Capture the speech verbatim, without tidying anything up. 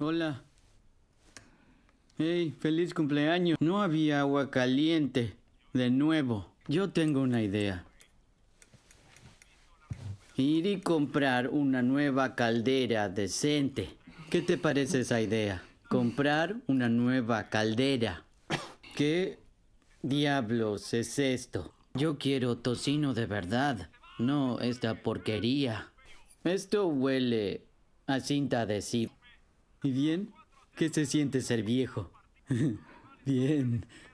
Hola. Hey, feliz cumpleaños. No había agua caliente. De nuevo. Yo tengo una idea. Ir y comprar una nueva caldera decente. ¿Qué te parece esa idea? Comprar una nueva caldera. ¿Qué diablos es esto? Yo quiero tocino de verdad, no esta porquería. Esto huele a cinta adhesiva. ¿Y bien? ¿Qué se siente ser viejo? Bien.